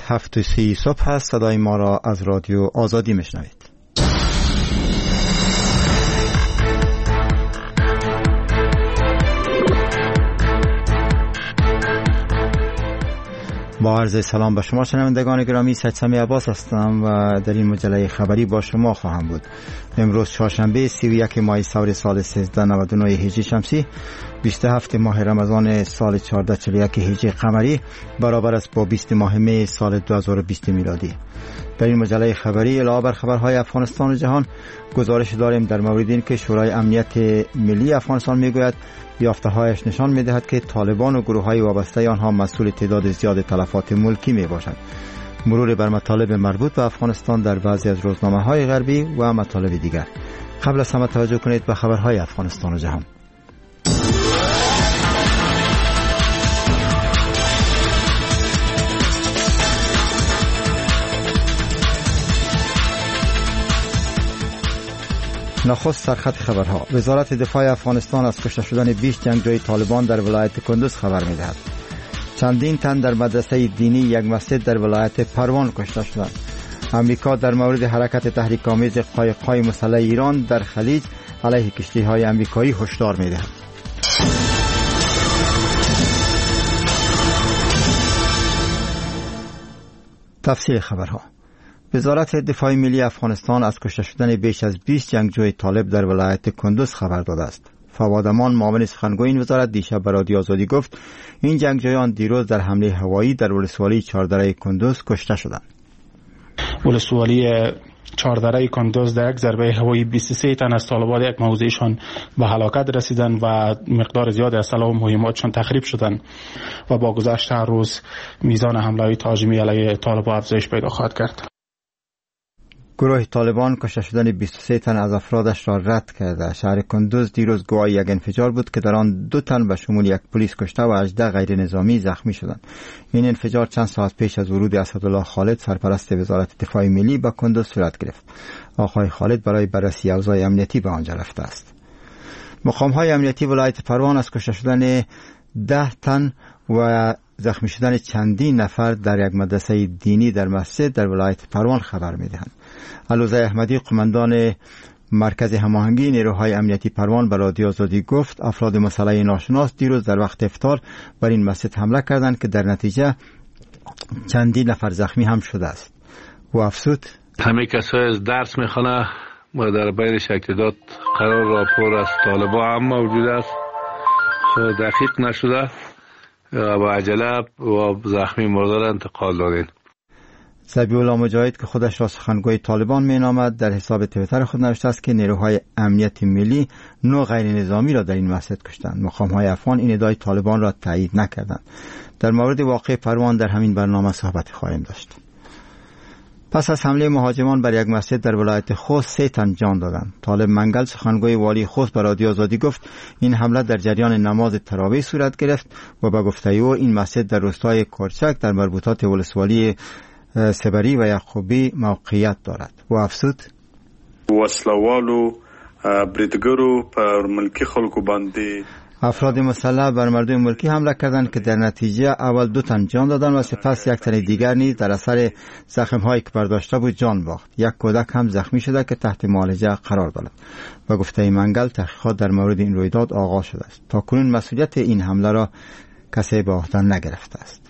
7:30 صبح است. صدای ما را از رادیو آزادی میشنوید. با عرض سلام به شما شنوندگان گرامی، سید سمی عباس هستم و در این مجله خبری با شما خواهم بود. امروز چهارشنبه 31 ماه سور سال 1399 هجری شمسی، 27 ماه رمضان سال 1441 هجری قمری، برابر است با 20 ماه می سال 2020 میلادی. در این مجله خبری علاوه بر خبرهای افغانستان و جهان، گزارش داریم در مورد این که شورای امنیت ملی افغانستان میگوید یافته‌هایش نشان می‌دهد که طالبان و گروه‌های وابسته آنها مسئول تعداد زیاد تلفات ملکی میباشند. مرور بر مطالب مربوط به افغانستان در بعضی از روزنامه‌های غربی و مطالب دیگر. قبل از همه توجه کنید به خبرهای افغانستان و جهان. نخست سرخط خبرها. وزارت دفاع افغانستان از کشته شدن 20 جنگجوی طالبان در ولایت کندوز خبر می‌دهد. چندین تن در مدرسه دینی یک مسجد در ولایت پروان کشته شدند. امریکا در مورد حرکت تحریک‌آمیز قایق‌های مسلح ایران در خلیج علیه کشتی‌های امریکایی هشدار می‌دهد. تفصیل خبرها. وزارت دفاع ملی افغانستان از کشته شدن بیش از 20 جنگجوی طالب در ولایت کندوز خبر داده است. فواد امان، معاون سخنگوی این وزارت، دیشب به رادیو آزادی گفت این جنگجویان دیروز در حمله هوایی در ولسوالی چهاردره کندوز کشته شدند. ولسوالی چهاردره کندوز در یک ضربه هوایی 23 تن از طالبان یک موضعشان به هلاکت رسیدند و مقدار زیاد از سلاح و مهماتشان تخریب شدند و با گذشت هر روز میزان حمله تهاجمی علیه طالبان افزایش پیدا خواهد کرد. گروه طالبان کشته شدن 23 تن از افرادش را رد کرده. شهر کندوز دیروز گواه یک انفجار بود که در آن 2 تن به شمول یک پلیس کشته و 18 غیر نظامی زخمی شدند. این انفجار چند ساعت پیش از ورود اسدالله خالد، سرپرست وزارت دفاع ملی، به کندوز صورت گرفت. آقای خالد برای بررسی اوضاع امنیتی به آنجا رفته است. مقام‌های امنیتی ولایت پروان از کشته شدن 10 تن و زخمی شدن چندین نفر در یک مدرسه دینی در مسجد در ولایت پروان خبر می‌دهند. علوزه احمدی، قماندان مرکز هماهنگی نیروهای امنیتی پروان، به رادیو آزادی گفت افراد مسلح ناشناس دیروز در وقت افطار بر این مسجد حمله کردند که در نتیجه چندین نفر زخمی هم شده است. و افزود همه کسایی از درس میخوانه و در بین شکلات قرار راپور از طالبان هم موجود است، دقیق نشده و با عجله و زخمی مردار انتقال دادین. ذبیح الله مجاهد که خودش را سخنگوی طالبان مینامد در حساب توییتر خود نوشته است که نیروهای امنیت ملی 9 غیر نظامی را در این مسجد کشتند. مقام‌های افغان این ادعای طالبان را تایید نکردند. در مورد واقع پروان در همین برنامه صحبت خواهیم داشت. پس از حمله مهاجمان بر یک مسجد در ولایت خوست 3 تن جان دادند. طالب منگل، سخنگوی والی خوست، به رادیو آزادی گفت این حمله در جریان نماز تراویح صورت گرفت و به گفته او این مسجد در روستای کورچک در مربوطات ولسوالی سبری و یعقوبی موقعیت دارد. و افزود وسلوالو بریدګرو پر ملکی خلکو باندې افراد مسلح بر مردم ملکی حمله کردند که در نتیجه اول 2 تن جان دادند و سپس 1 تن دیگر نیز در اثر زخم‌هایی که برداشته بود جان باخت. یک کودک هم زخمی شده که تحت معالجه قرار دارد. به گفته منگل تحقیقات در مورد این رویداد آغاز شده است. تاکنون مسئولیت این حمله را کسی به عهده نگرفته است.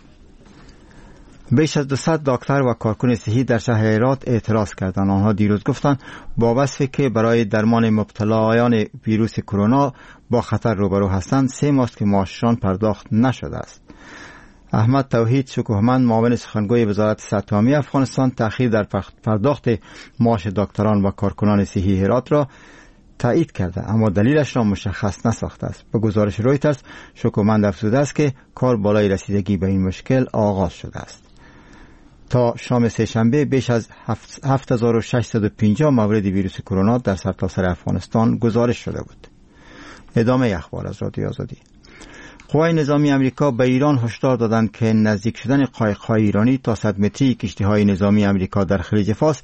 بیش از 200 دکتر و کارکن صحی در شهر هرات اعتراض کردند. آنها دیروز گفتند با وصفی که برای درمان مبتلایان ویروس کرونا با خطر روبرو هستند 3 ماه که معاششان پرداخت نشده است. احمد توحید شکوهمند، معاون سخنگوی وزارت صحت عامه افغانستان، تأخیر در پرداخت معاش دکتران و کارکنان صحی هرات را تایید کرده، اما دلیلش را مشخص نساخته است. به گزارش رویترز شکوهمند افزوده است که کار بالای رسیدگی به این مشکل آغاز شده است. تا شام سه‌شنبه بیش از 7650 مورد ویروس کرونا در سرتاسر افغانستان گزارش شده بود. ادامه اخبار از رادیو آزادی. قوای نظامی امریکا به ایران هشدار دادند که نزدیک شدن قایق‌های ایرانی تا 100 متری کشتی‌های نظامی امریکا در خلیج فارس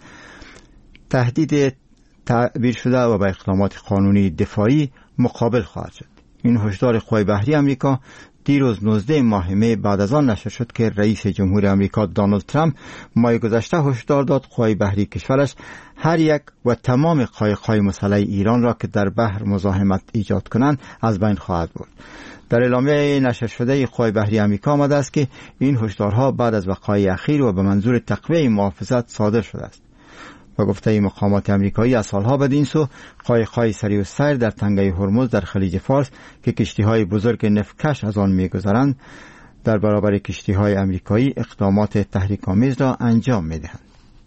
تهدید تعبیر شده و با اقدامات قانونی دفاعی مقابل خواهد شد. این هشدار قوای بحری امریکا دیروز 19 ماه می بعد از آن نشر شد که رئیس جمهور امریکا دونالد ترامپ ماه گذشته هشدار داد قوای بحری کشورش هر یک و تمام قایق‌های مسلح ایران را که در بحر مزاحمت ایجاد کنند از بین خواهد برد. در اعلامیه نشر شده قوای بحری آمریکا آمده است که این هشدارها بعد از وقایع اخیر و به منظور تقویت محافظت صادر شده است. و گفته مقامات امریکایی از سالها بعد این سو قایق‌های سریع السیر در تنگه هرمز در خلیج فارس که کشتی‌های بزرگ نفتکش از آن می‌گذرند در برابر کشتی‌های امریکایی اقدامات تحریک‌آمیز را انجام می‌دهند.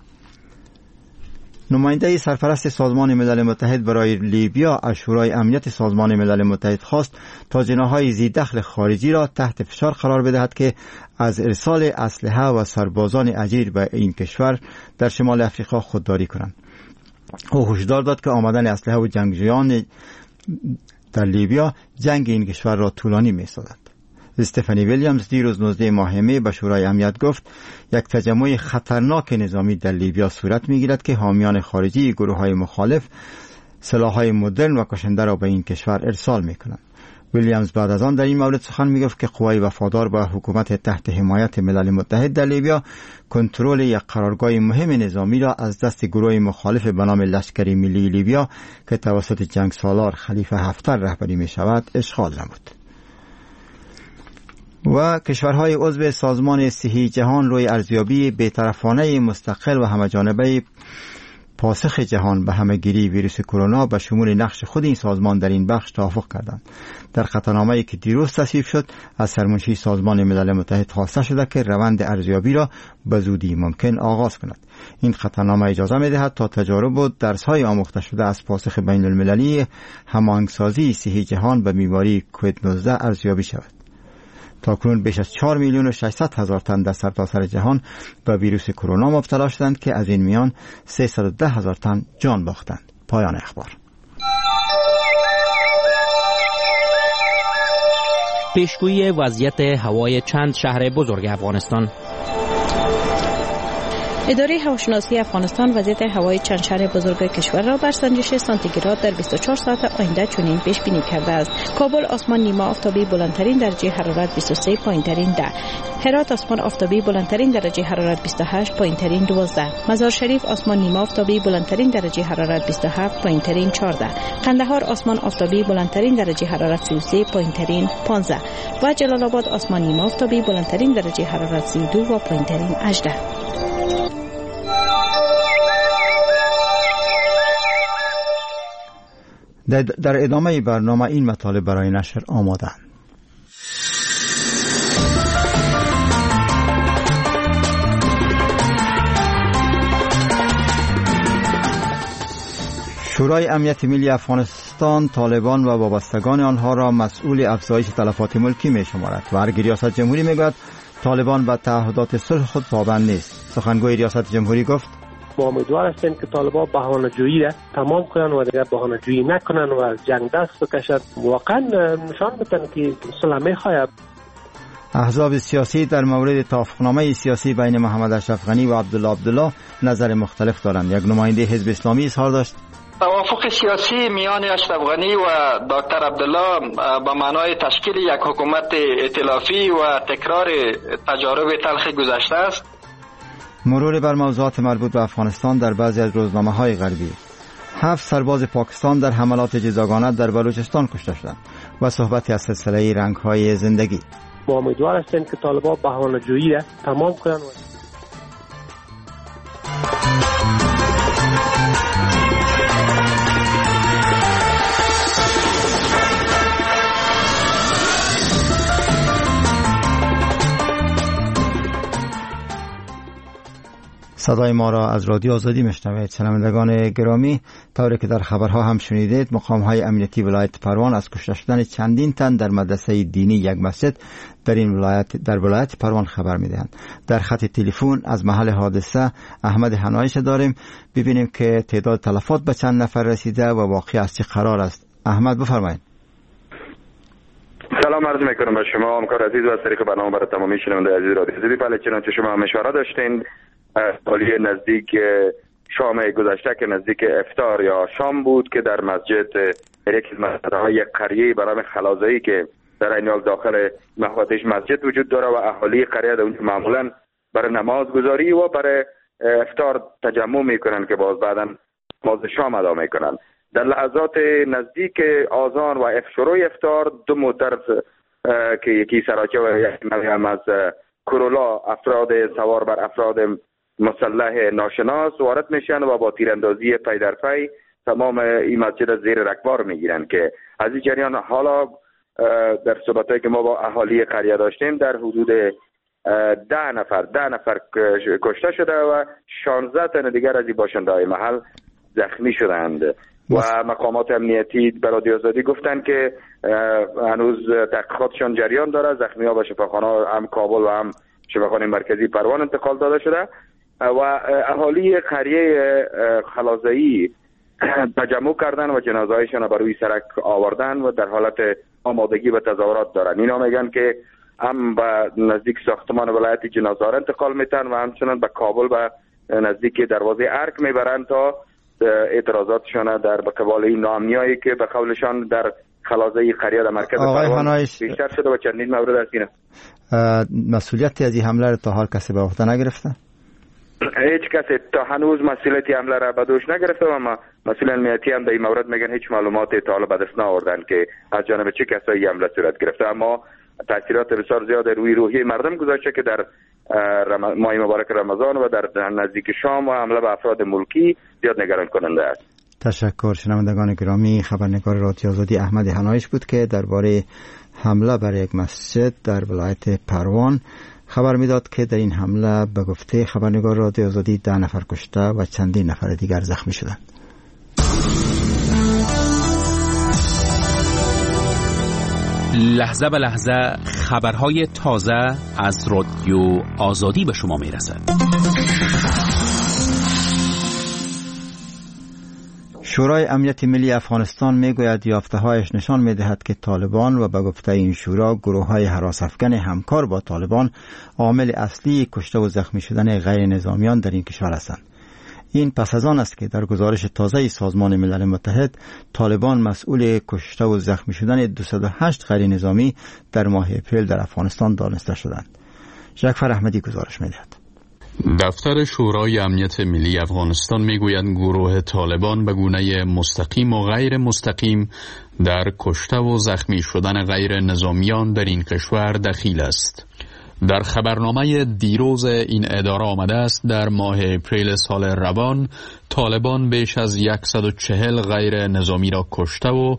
نماینده سرپرست سازمان ملل متحد برای لیبیا از شورای امنیت سازمان ملل متحد خواست تا جناح‌های ذی‌دخل خارجی را تحت فشار قرار بدهد که از ارسال اسلحه و سربازان اجیر به این کشور در شمال افریقا خودداری کنند. او هشدار داد که آمدن اسلحه و جنگجویان در لیبیا جنگ این کشور را طولانی می‌سازد. استفانی ویلیامز دیروز 19 ماه می به شورای امنیت گفت یک تجمع خطرناک نظامی در لیبیا صورت می‌گیرد که حامیان خارجی گروه‌های مخالف سلاح‌های مدرن و کشنده را به این کشور ارسال می‌کنند. ویلیامز بعد از آن در این مورد سخن می‌گفت که قوای وفادار به حکومت تحت حمایت ملل متحد در لیبیا کنترل یک قرارگاه مهم نظامی را از دست گروه مخالف به نام لشکر ملی لیبیا که توسط جنگ سالار خلیفه حفتر رهبری می‌شود اشغال نمود. و کشورهای عضو سازمان صحی جهان روی ارزیابی بی‌طرفانه مستقل و همه‌جانبه پاسخ جهان به همه‌گیری ویروس کرونا به شمول نقش خود این سازمان در این بخش توافق کردند. در خطرنامه‌ای که دیروز تصویب شد از سرمنشی سازمان ملل متحد خواسته شده که روند ارزیابی را به زودی ممکن آغاز کند. این خطرنامه اجازه می‌دهد تا تجارب و درس‌های آموخته شده از پاسخ بین‌المللی هماهنگسازی صحی جهان به بیماری کووید 19 ارزیابی شود. تاکنون بیش از 4,600,000 تن در سرتاسر جهان به ویروس کرونا مبتلا شدند که از این میان 310,000 تن جان باختند. پایان اخبار. پیشگویی وضعیت هوای چند شهر بزرگ افغانستان. اداره هواشناسی افغانستان وضعیت هوای چند شهر بزرگ کشور را بر سنجش سانتیگراد در 24 ساعت آینده چنین پیش بینی کرده است. کابل آسمان نیمه آفتابی بلندترین درجه حرارت 23، پایینترین 10. هرات آسمان آفتابی بلندترین درجه حرارت 28، پایینترین 12. مزار شریف آسمان نیمه آفتابی بلندترین درجه حرارت 27، پایینترین 14. قندهار آسمان آفتابی بلندترین درجه حرارت 33، پایینترین 15. و جلال آباد آسمان نیمه آفتابی بلندترین درجه حرارت 32 و پایینترین 18. در ادامه برنامه این مطالب برای نشر آماده‌اند. شورای امنیت ملی افغانستان طالبان و وابستگان آنها را مسئول افزایش تلفات ملکی می شمارد و هر ریاست جمهوری می گوید طالبان به تعهدات صلح خود پابند نیست. سخنگوی ریاست جمهوری گفت ما امیدوار هستیم که طالبان بهانه‌جویی را تمام کنند و دیگر بهانه‌جویی نکنند و از جنگ دست بکشند. واقعا نشان بدن که صلح می‌خواهد. احزاب سیاسی در مورد توافقنامه سیاسی بین محمد اشرف غنی و عبدالله نظر مختلف دارند. یک نماینده حزب اسلامی اظهار داشت توافق سیاسی میان اشرف غنی و دکتر عبدالله به معنای تشکیل یک حکومت ائتلافی و تکرار تجارب تلخ گذشته است. مرور بر موضوعات مربوط به افغانستان در بعضی از روزنامه‌های غربی. 7 سرباز پاکستان در حملات جزاگانه در بلوچستان کشته شدند و صحبتی از سلسله رنگ‌های زندگی. ما امیدوار هستیم که طالبان بهانه‌جویی را تمام کنند. صدای ما را از رادیو آزادی میشنوید. شنوندگان گرامی، طوری که در خبرها هم شنیدید، مقام‌های امنیتی ولایت پروان از کشته شدن چندین تن در مدرسه دینی یک مسجد در ولایت پروان خبر میدهند. در خط تلفن از محل حادثه احمد حنایش داریم. ببینیم که تعداد تلفات به چند نفر رسیده و واقعی از چه قرار است. احمد بفرمایید. سلام عرض میکنم به شما همکار عزیز و از طریق برنامه برای تمامی شنونده عزیز رادیو آزادی. بله، چنانچه شما مشوره داشتین، حالی نزدیک شام گذشته که نزدیک افطار یا شام بود که در مسجد یک مسجدهای قریه برای خلازایی که در این حال داخل محوطش مسجد وجود داره و اهالی قریه در اونجا معمولا برای نماز گذاری و برای افطار تجمع میکنن که باز بعدا نماز شام ادا میکنن. در لحظات نزدیک آذان و شروع افطار دو موتر که یکی سراچه و یکی هم از کرولا افراد سوار بر افراد مسلح ناشناس وارد میشن و با تیراندازی پی در پی تمام این مسجد از زیر رکبار میگیرن که از این جریان حالا در صحبتایی که ما با اهالی قریه داشتیم در حدود 10 نفر کشته شده و 16 تن دیگر از این باشنده‌های محل زخمی شدند و مقامات امنیتی به رادیو آزادی گفتند که هنوز تحقیقاتشان جریان داره. زخمی‌ها به شفاخانه هم کابل و هم شفاخانه مرکزی پروان انتقال داده شده و اهالی قریه خلازایی تجمع کردن و جنازه‌هایشان بر روی سرک آوردن و در حالت آمادگی به تظاهرات دارن. اینا میگن که هم به نزدیک ساختمان ولایت جنازه انتقال میتن و همچنان به کابل و نزدیک دروازه ارک میبرن تا اعتراضاتشان در قبال این ناامنیایی که به قولشان در خلازه قریه در مرکز پروان بیشتر شده و چندین مورد از اینه. مسئولیتی از این حمله را تا حال کسی به عهده نگرفته؟ هیچ کسی تا هنوز مسئولیتی حمله را به دوش نگرفته و مسئول امنیتی هم در این مورد میگن هیچ معلوماتی تا حالا به دست نآوردن که از جانب چه کسایی حمله صورت گرفته، اما تاثیرات بسیار زیاد روی روحی مردم گذاشته که در ماه مبارک رمضان و در نزدیک شام و حمله به افراد ملکی زیاد نگران کننده است. تشکر. شنوندگان گرامی، خبرنگار رادیو آزادی احمد حنایش بود که درباره حمله بر یک مسجد در ولایت پروان خبر میداد که در این حمله به گفته خبرنگار رادیو آزادی 10 نفر کشته و چندین نفر دیگر زخمی شدند. لحظه به لحظه خبرهای تازه از رادیو آزادی به شما میرسد. شورای امنیت ملی افغانستان میگوید یافته‌هایش نشان میدهد که طالبان و به گفته این شورا گروه‌های هراس افکن همکار با طالبان عامل اصلی کشته و زخمی شدن غیر نظامیان در این کشور هستند. این پس از آن است که در گزارش تازه سازمان ملل متحد طالبان مسئول کشته و زخمی شدن 208 غیر نظامی در ماه اپریل در افغانستان دانسته شدند. جعفر احمدی گزارش می‌دهد. دفتر شورای امنیت ملی افغانستان میگوید گروه طالبان به گونه مستقیم و غیر مستقیم در کشته و زخمی شدن غیر نظامیان در این کشور دخیل است. در خبرنامه دیروز این اداره آمده است در ماه اپریل سال روان طالبان بیش از 140 غیر نظامی را کشته و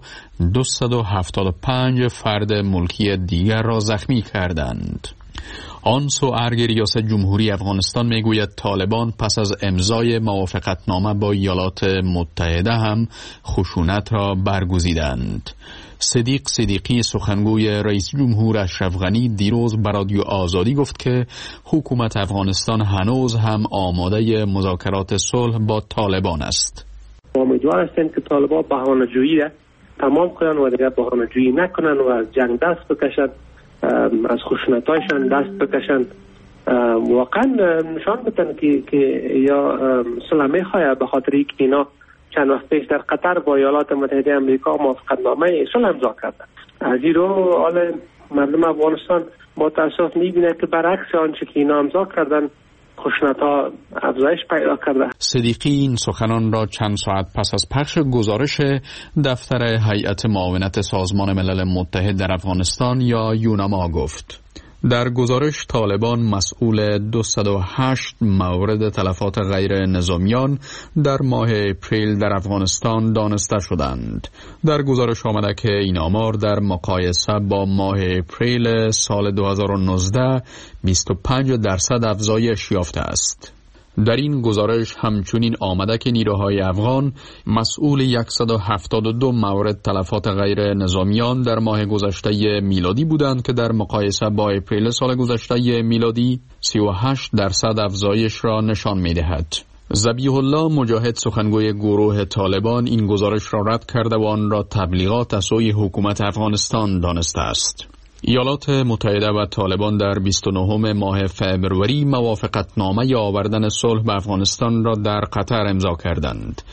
275 فرد ملکی دیگر را زخمی کردند. آن سو ارگ ریاست جمهوری افغانستان میگوید طالبان پس از امضای موافقتنامه با ایالات متحده هم خشونت را برگزیدند. صدیق صدیقی سخنگوی رئیس جمهور اشرف غنی دیروز به رادیو آزادی گفت که حکومت افغانستان هنوز هم آماده مذاکرات صلح با طالبان است. امیدوار هستیم که طالبان بهانه‌جویی را تمام کنند و دیگر بهانه‌جویی نکنند و از جنگ دست بکشند، از خشونت‌هایشان دست بکشند. واقعا نشان بدن که یا صلح می‌خواهد، به خاطر اینکه اینا چند وقت پیش در قطر با ایالات متحده آمریکا موافقتنامه صلح امضا کردند. از این رو حال مردم افغانستان با تأسف می‌بینند که برعکس آنچه که اینا امضا کردند خشونت‌ها افزایش پیدا کرده. صدیقی این سخنان را چند ساعت پس از پخش گزارش دفتر هیئت معاونت سازمان ملل متحد در افغانستان یا یوناما گفت. در گزارش طالبان مسئول 208 مورد تلفات غیر نظامیان در ماه اپریل در افغانستان دانسته شدند. در گزارش آمده که این آمار در مقایسه با ماه اپریل سال 2019 25% افزایش یافته است. در این گزارش همچنین آمده که نیروهای افغان مسئول 172 مورد تلفات غیر نظامیان در ماه گذشته میلادی بودند که در مقایسه با اپریل سال گذشته میلادی 38% افزایش را نشان می‌دهد. ذبیح الله مجاهد سخنگوی گروه طالبان این گزارش را رد کرده و آن را تبلیغات از سوی حکومت افغانستان دانسته است. ایالات متحده و طالبان در 29 ماه فبروری موافقتنامه آوردن صلح به افغانستان را در قطر امضا کردند.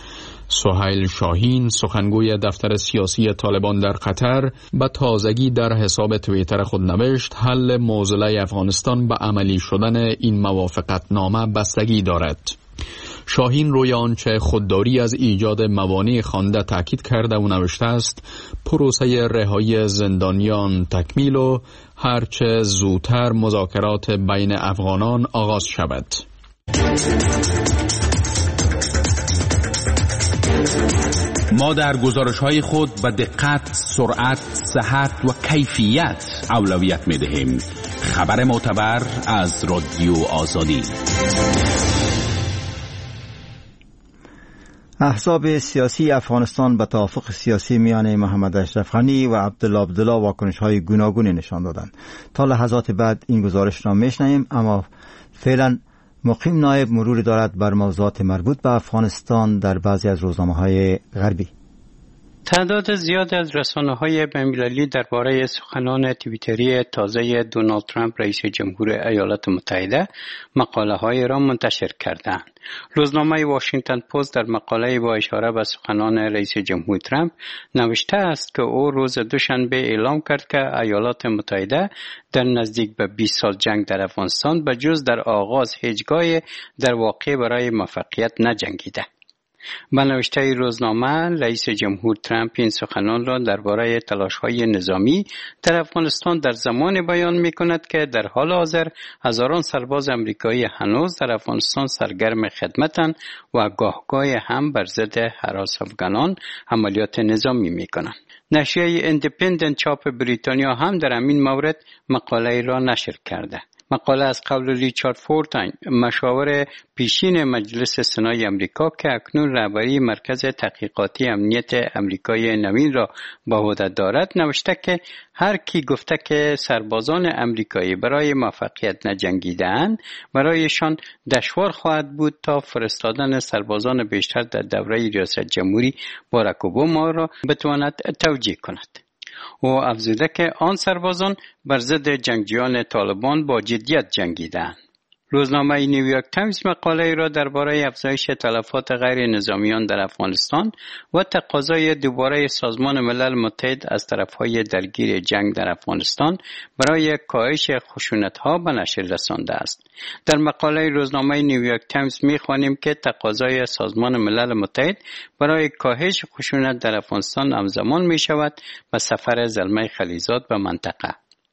سهیل شاهین سخنگوی دفتر سیاسی طالبان در قطر به تازگی در حساب توییتر خود نوشت حل معضله افغانستان به عملی شدن این موافقتنامه بستگی دارد. شاهین روی آنچه خودداری از ایجاد موانع خوانده تاکید کرده و نوشته است پروسه رهایی زندانیان تکمیل و هرچه زودتر مذاکرات بین افغانان آغاز شود. ما در گزارش‌های خود به دقت، سرعت، صحت و کیفیت اولویت می‌دهیم. خبر معتبر از رادیو آزادی. احزاب سیاسی افغانستان به توافق سیاسی میان محمد اشرف غنی و عبدالله واکنش‌های گوناگونی نشان دادند. تا لحظات بعد این گزارش را میشنویم، اما فعلا مقیم نایب مروری دارد بر موضوعات مربوط به افغانستان در بعضی از روزنامه‌های غربی. تعداد زیاد از رسانه‌های بین‌المللی درباره سخنان توییتری تازه دونالد ترامپ رئیس جمهور ایالات متحده مقاله‌های را منتشر کردند. روزنامه واشنگتن پست در مقاله با اشاره به سخنان رئیس جمهور ترامپ نوشته است که او روز دوشنبه اعلام کرد که ایالات متحده در نزدیک به 20 سال جنگ در افغانستان به جز در آغاز هیچگاه در واقع برای موفقیت نجنگیده. به نوشته روزنامه رئیس جمهور ترامپ این سخنان را درباره تلاش‌های نظامی در افغانستان در زمان بیان می‌کند که در حال حاضر هزاران سرباز آمریکایی هنوز در افغانستان سرگرم خدمتند و گاهگاه هم بر ضد هراس افغانان عملیات نظامی می‌کنند. نشریه ایندیپندنت چاپ بریتانیا هم در همین مورد مقاله را نشر کرده. مقاله از قول ریچارد فورتاین مشاور پیشین مجلس سنای امریکا که اکنون رهبری مرکز تحقیقاتی امنیت امریکای نوین را به عهده دارد نوشته که هر کی گفته که سربازان امریکایی برای موفقیت نجنگیده‌اند برایشان دشوار خواهد بود تا فرستادن سربازان بیشتر در دوره ریاست جمهوری باراک اوباما را بتواند توجیه کند. او افزوده که آن سربازان بر ضد جنگجویان طالبان با جدیت جنگیدند. روزنامه نیویورک تایمز مقاله را درباره افزایش تلفات غیر نظامیان در افغانستان و تقاضای دوباره سازمان ملل متحد از طرفهای درگیر جنگ در افغانستان برای کاهش خشونت‌ها به نشر رسانده است. در مقاله روزنامه نیویورک تایمز می‌خوانیم که تقاضای سازمان ملل متحد برای کاهش خشونت در افغانستان همزمان می‌شود با سفر زلمه خلیزاد به منطقه.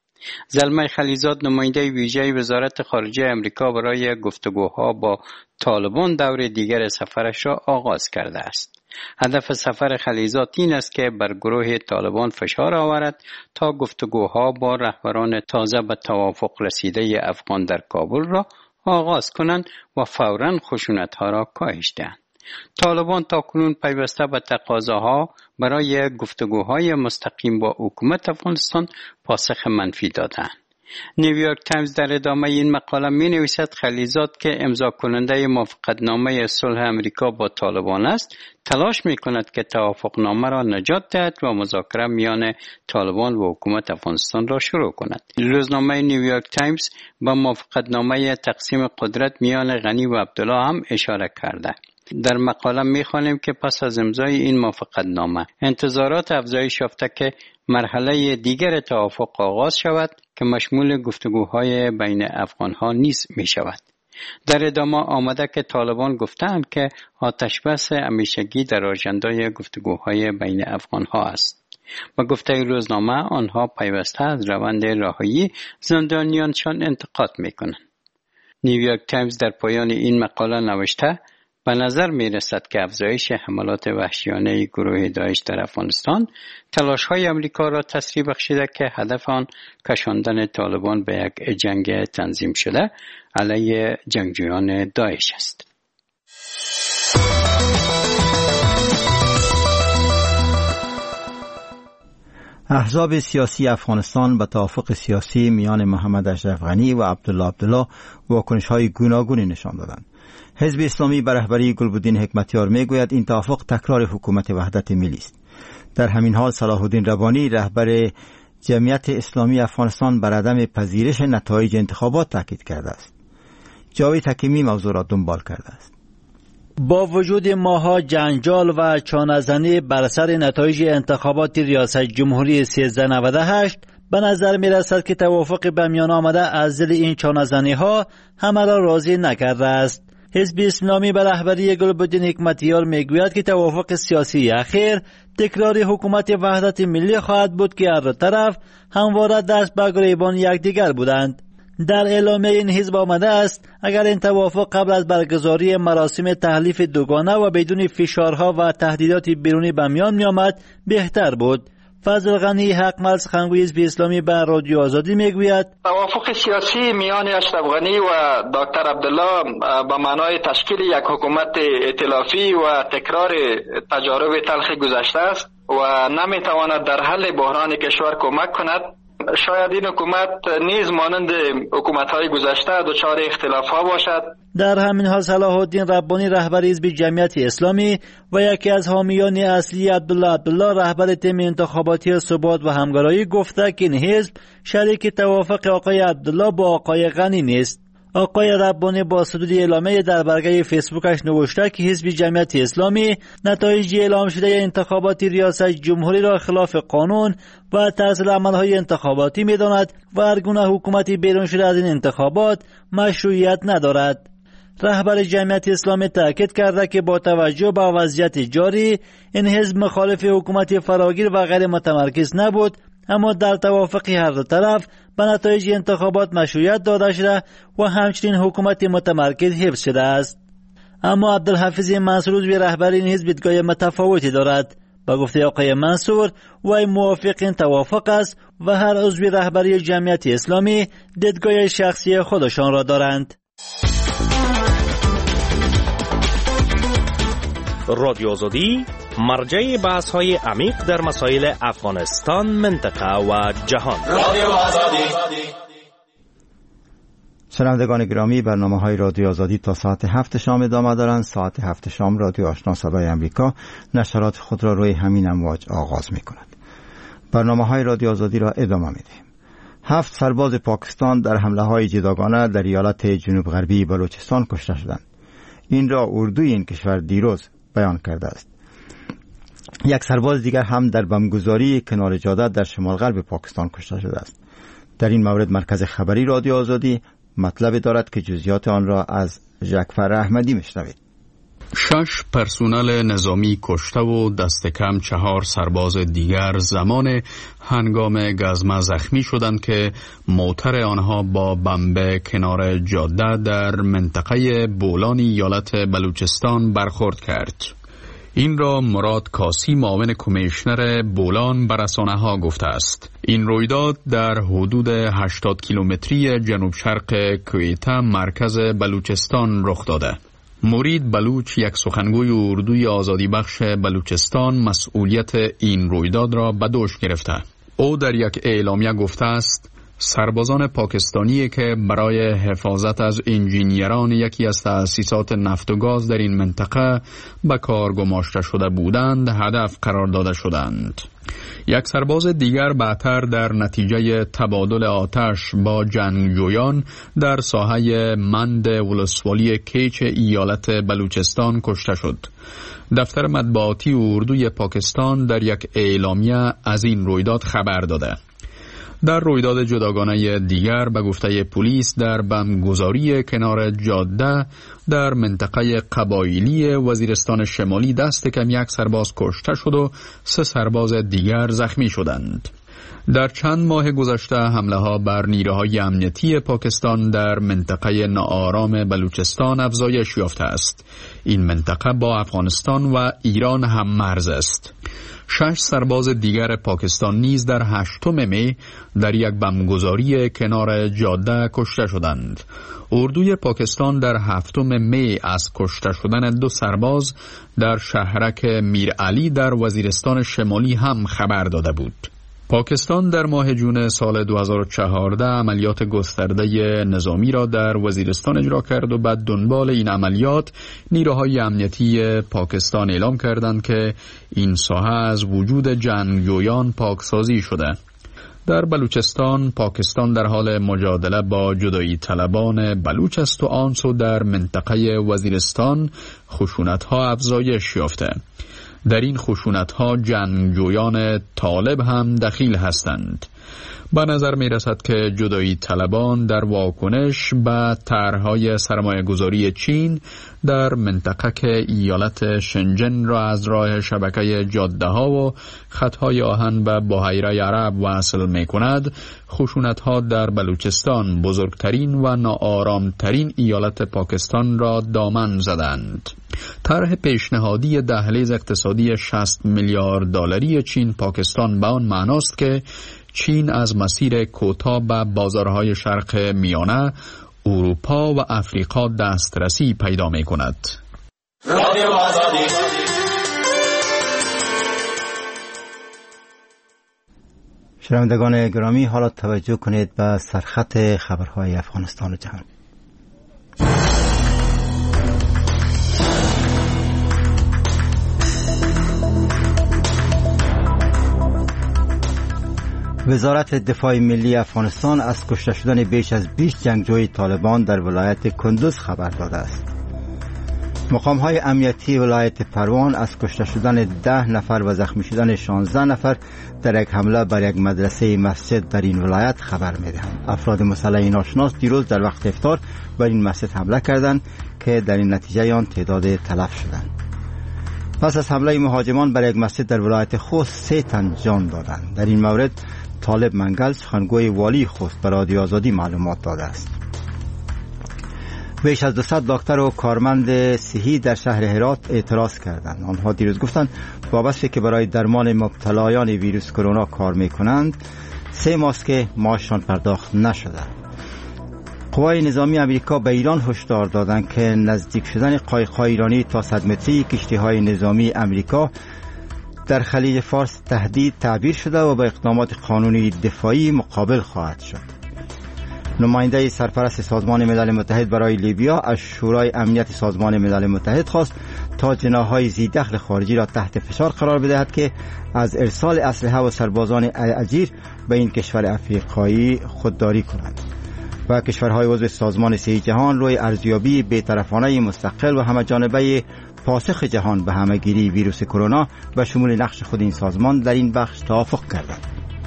زلمه خلیزاد نماینده ویژه وزارت خارجه امریکا برای گفتگوها با طالبان دور دیگر سفرش را آغاز کرده است. هدف سفر خلیزاد این است که بر گروه طالبان فشار آورد تا گفتگوها با رهبران تازه به توافق رسیده افغان در کابل را آغاز کنند و فوراً خشونت‌ها را کاهش دهند. طالبان تاکنون پیوسته به تقاضاها برای گفتگوهای مستقیم با حکومت افغانستان پاسخ منفی دادند. نیویورک تایمز در ادامه این مقاله می نویسد خلیزاد که امضا کننده موافقتنامه صلح امریکا با طالبان است تلاش می کند که توافقنامه را نجات دهد و مذاکره میان طالبان و حکومت افغانستان را شروع کند. روزنامه نیویورک تایمز با موافقتنامه تقسیم قدرت میان غنی و عبدالله هم اشاره کرده. در مقاله می‌خوانیم که پس از امضای این موافقتنامه انتظارات افزایش یافته که مرحله دیگر توافق آغاز شود که مشمول گفتگوهای بین افغان‌ها نیز می‌شود. در ادامه آمده که طالبان گفتند که آتشبس همیشگی در آژندای گفتگوهای بین افغان‌ها است. با گفته روزنامه آنها پیوسته از روند رهایی زندانیانشان انتقاد می‌کنند. نیویورک تایمز در پایان این مقاله نوشته به نظر می رسد که افزایش حملات وحشیانه گروه داعش در افغانستان تلاش‌های امریکا را تسریع بخشیده که هدف آن کشاندن طالبان به یک جنگ تنظیم شده علیه جنگجویان داعش است. احزاب سیاسی افغانستان به توافق سیاسی میان محمد اشرف غنی و عبدالله واکنش‌های گوناگونی نشان دادند. حزب اسلامی به رهبری گلبدین حکمتیار میگوید این توافق تکرار حکومت وحدت ملی است. در همین حال صلاح الدین ربانی رهبر جمعیت اسلامی افغانستان بر عدم پذیرش نتایج انتخابات تاکید کرده است. جاوید حکیمی موضوع را دنبال کرده است. با وجود ماها جنجال و چانه‌زنی بر سر نتایج انتخابات ریاست جمهوری 1398 به نظر می رسد که توافق به میان آمده از دل این چانه‌زنی‌ها همه را راضی نکرده است. حزب اسلامی به رهبری گلبدین حکمتیار می گوید که توافق سیاسی اخیر تکرار حکومت وحدت ملی خواهد بود که هر دو طرف همواره دست به گریبان یکدیگر بودند. در اعلامیه این حزب آمده است اگر این توافق قبل از برگزاری مراسم تحلیف دوگانه و بدون فشارها و تهدیدات بیرونی به میان می آمد بهتر بود. فضل غنی حقمل سخنگوی حزب اسلامی به رادیو آزادی میگوید توافق سیاسی میان اشرف غنی و دکتر عبدالله به معنای تشکیل یک حکومت ائتلافی و تکرار تجارب تلخ گذشته است و نمیتواند در حل بحران کشور کمک کند. شاید این حکومت نیز مانند حکومت‌های گذشته دچار اختلاف‌ها باشد. در همین حال صلاح الدین ربانی رهبر حزب جمعیت اسلامی و یکی از حامیان اصلی عبدالله رهبر تیم انتخاباتی ثبات و همگرایی گفته که این حزب شریک توافق آقای عبدالله با آقای غنی نیست. آقای ربانی با صدور اعلامیه در برگه فیسبوکش نوشته که حزب جمعیت اسلامی نتایج اعلام شده انتخابات ریاست جمهوری را خلاف قانون و طرز عملهای انتخاباتی می‌داند و هر گونه حکومتی بیرون شده از این انتخابات مشروعیت ندارد. رهبر جمعیت اسلامی تاکید کرده که با توجه به وضعیت جاری این حزب مخالف حکومت فراگیر و غیر متمرکز نبود، اما در توافق هر دو طرف به نتایج انتخابات مشروعیت داده شده و همچنین حکومت متمرکز حفظ شده است. اما عبدالحفیظ منصور عضو رهبر این حزب دیدگاه متفاوتی دارد. با گفته آقای منصور وی موافق این توافق است و هر عضو رهبری جمعیت اسلامی دیدگاه شخصی خودشان را دارند. رادیو آزادی مرجع بحث‌های عمیق در مسائل افغانستان، منطقه و جهان. رادیو آزادی. شنوندگان گرامی، برنامه‌های رادیو آزادی تا ساعت 7 شام ادامه دارند. ساعت 7 شام رادیو آشنا صدای امریکا نشرات خود را روی همین امواج آغاز می‌کند. برنامه‌های رادیو آزادی را ادامه می‌دهیم. 7 سرباز پاکستان در حمله‌های جداگانه در ایالت جنوب غربی بلوچستان کشته شدند. این را اردوی این کشور دیروز بیان کرده است. یک سرباز دیگر هم در بمبگذاری کنار جاده در شمال غرب پاکستان کشته شده است. در این مورد مرکز خبری رادیو آزادی مطلب دارد که جزئیات آن را از جعفر احمدی میشنوید. 6 پرسونل نظامی کشته و دست کم 4 سرباز دیگر زمان هنگام گزمه زخمی شدند که موتر آنها با بمب کنار جاده در منطقه بولان ایالت بلوچستان برخورد کرد. این را مراد کاسی معاون کمیشنر بولان به رسانه‌ها گفته است. این رویداد در حدود 80 کیلومتری جنوب شرق کویته مرکز بلوچستان رخ داده. مرید بلوچ، یک سخنگوی اردوی آزادی بخش بلوچستان، مسئولیت این رویداد را به دوش گرفته. او در یک اعلامیه گفته است سربازان پاکستانی که برای حفاظت از انجینیران یکی از تأسیسات نفت و گاز در این منطقه به کار گماشته شده بودند هدف قرار داده شدند. یک سرباز دیگر بعدتر در نتیجه تبادل آتش با جنگجویان در ساحه مند ولسوالی کیچ ایالت بلوچستان کشته شد. دفتر مطبوعاتی اردوی پاکستان در یک اعلامیه از این رویداد خبر داده. در رویداد جداگانه دیگر به گفته پلیس در بمبگذاری کنار جاده در منطقه قبایلی وزیرستان شمالی دست کم 1 سرباز کشته شد و 3 سرباز دیگر زخمی شدند. در چند ماه گذشته حمله ها بر نیروهای امنیتی پاکستان در منطقه ناآرام بلوچستان افزایش یافته است. این منطقه با افغانستان و ایران هم مرز است. 6 سرباز دیگر پاکستان نیز در 8 می در یک بمبگذاری کنار جاده کشته شدند. اردوی پاکستان در 7 می از کشته شدن 2 سرباز در شهرک میرعلی در وزیرستان شمالی هم خبر داده بود. پاکستان در ماه جون سال 2014 عملیات گسترده نظامی را در وزیرستان اجرا کرد و بعد دنبال این عملیات نیروهای امنیتی پاکستان اعلام کردند که این ساحه از وجود جنگجویان پاکسازی شده. در بلوچستان پاکستان در حال مجادله با جدایی طلبان بلوچ است و آن سو در منطقه وزیرستان خشونت‌ها افزایش یافته. در این خشونت‌ها جنگجویان طالب هم دخیل هستند. به نظر می رسد که جدایی طلبان در واکنش به طرح‌های سرمایه‌گذاری چین در منطقه که ایالت شنجن را از راه شبکه جاده‌ها و خطهای آهن به بحیره عرب وصل می کند، خشونت‌ها در بلوچستان بزرگترین و ناآرامترین ایالت پاکستان را دامن زدند. طرح پیشنهادی دهلیز اقتصادی 60 میلیارد دلاری چین پاکستان به آن معناست که چین از مسیر کوتاه به بازارهای شرق میانه، اروپا و افریقا دسترسی پیدا می کند. شنوندگان گرامی، حالا توجه کنید به سرخط خبرهای افغانستان و جهان. وزارت دفاع ملی افغانستان از کشته شدن بیش از 20 جنگجوی طالبان در ولایت کندوز خبر داده است. مقام‌های امنیتی ولایت پروان از کشته شدن 10 نفر و زخمی شدن 16 نفر در یک حمله بر یک مدرسه مسجد در این ولایت خبر می‌دهند. افراد مسلح ناشناس دیروز در وقت افطار بر این مسجد حمله کردند که در این نتیجه آن تعداد تلف شدند. پس از حمله مهاجمان بر یک مسجد در ولایت خوست 3 تن جان دادند. در این مورد طالب منگل سخنگوی والی خوست به رادیو آزادی معلومات داده است. بیش از 200 دکتر و کارمند صحی در شهر هرات اعتراض کردند. آنها دیروز گفتند وابسته که برای درمان مبتلایان ویروس کرونا کار میکنند 3 ماه که معاششان پرداخت نشده. قوای نظامی امریکا به ایران هشدار دادند که نزدیک شدن قایق‌های ایرانی تا 100 متری کشتی‌های نظامی امریکا در خلیج فارس تهدید تعبیر شده و با اقدامات قانونی دفاعی مقابل خواهد شد. نماینده سرپرست سازمان ملل متحد برای لیبیا از شورای امنیت سازمان ملل متحد خواست تا جناح‌های ذی‌دخل خارجی را تحت فشار قرار بدهد که از ارسال اسلحه و سربازان اجیر به این کشور افریقایی خودداری کنند و کشورهای عضو سازمان صحی جهان روی ارزیابی بی‌طرفانه مستقل و همه‌جانبه پاسخ جهان به همه‌گیری ویروس کرونا و شمول نقش خود این سازمان در این بخش توافق کردند.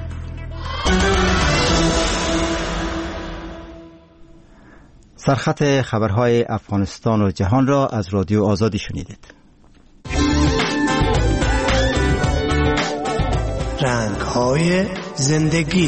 سرخط خبرهای افغانستان و جهان را از رادیو آزادی شنیدید. رنگ‌های زندگی.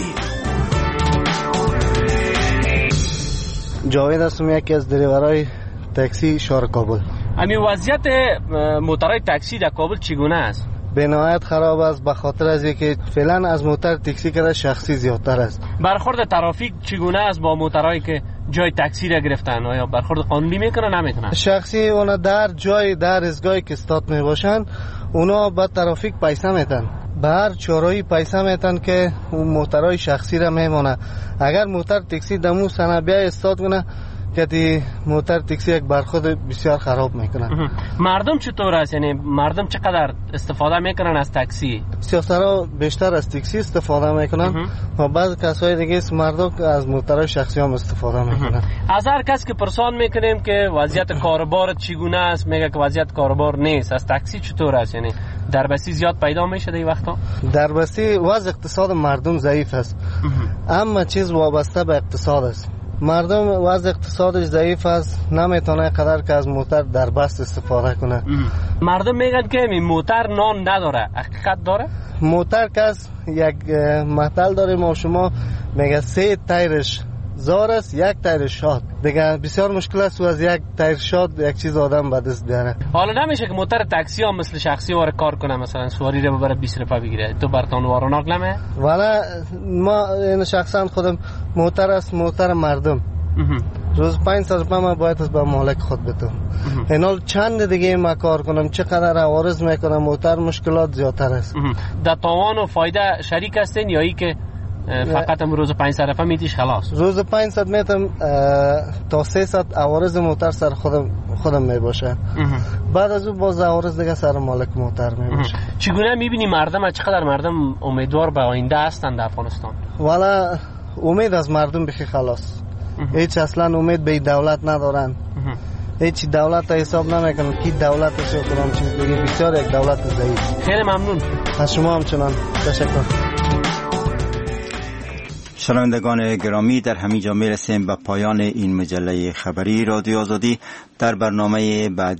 جاوید هستم، یکی از دریورای تاکسی شهر کابل. همین وضعیت موترهای تاکسی در کابل چگونه است؟ به نهایت خراب است، به خاطر از اینکه فعلا از موتر تاکسی کرده شخصی زیادتر است. برخورد ترافیک چگونه است با موترهایی که جای تاکسی را گرفتن؟ آیا برخورد قانونی میکنن نمیکنن؟ شخصی اونا در جای در ایستگاهی که استاد میباشن اونا با ترافیک پیسه میتن، به هر چارایی پیسه میتن که اون موترهای شخصی را میمونه. اگر موتر تاکسی دمو سنه بیا استاد کنه که موتر تاکسی یک برخورد بسیار خراب میکنه. مردم چطور است؟ یعنی مردم چقدر استفاده میکنن از تاکسی؟ سیاست‌ها بیشتر از تاکسی استفاده میکنن و بعضی کسای دیگه مردم از موترهای شخصی هم استفاده میکنن. از هر کس که پرسان میکنیم که وضعیت کاروبار چگونه است میگه که وضعیت کاروبار نیست. از تاکسی چطور است؟ یعنی دربستی زیاد پیدا میشه در این وقتا؟ دربستی وضع اقتصاد مردم ضعیف است. اما چیز وابسته به اقتصاد است. مردم وضع اقتصادش ضعیف است، نمیتونه قدر که از موتر در بست استفاده کنه. مردم میگن که موتر نان نداره، حقیقت داره؟ موتر کس یک مثل داره ما شما میگه 3 تایرش زار است 1 تایر شاد. دیگه بسیار مشکل است و از 1 تایر شاد یک چیز آدم به دست بیاره. حالا نمیشه که موتر تاکسی ها مثل شخصی واره کار کنه، مثلا سواری رو ببره 20 روپیه بگیره؟ تو برتون واروناک نمه؟ والا ما این شخصا خودم موتر است، موتر مردم روز 500 روپیه ما باید از به مالک خود بدم. اینال چند دیگه ما کار کنم، چقدر عوارض میکنم، موتر مشکلات زیادتر است. در تاوان و فایده شریک هستین یا ای که فقط هم روز 500 رفع میتیش خلاص؟ روز 500 میتم تا 300 عوارض موتر سر خودم میباشه. بعد از اون باز عوارض دیگه سر مالک موتر میباشه. چگونه میبینی مردم، چقدر مردم امیدوار به آینده هستند در افغانستان؟ والا امید از مردم بخی خلاص. هیچ اصلا امید به دولت ندارن. هیچ دولت حساب نمیکنن کی دولت حساب کنم چیز دیگه. بسیار یک دولت ضعیف. خیلی ممنون از شما همچنان. تشکر. شنوندگان گرامی، در همینجا میرسیم به پایان این مجله خبری رادیو آزادی. در برنامه بعدی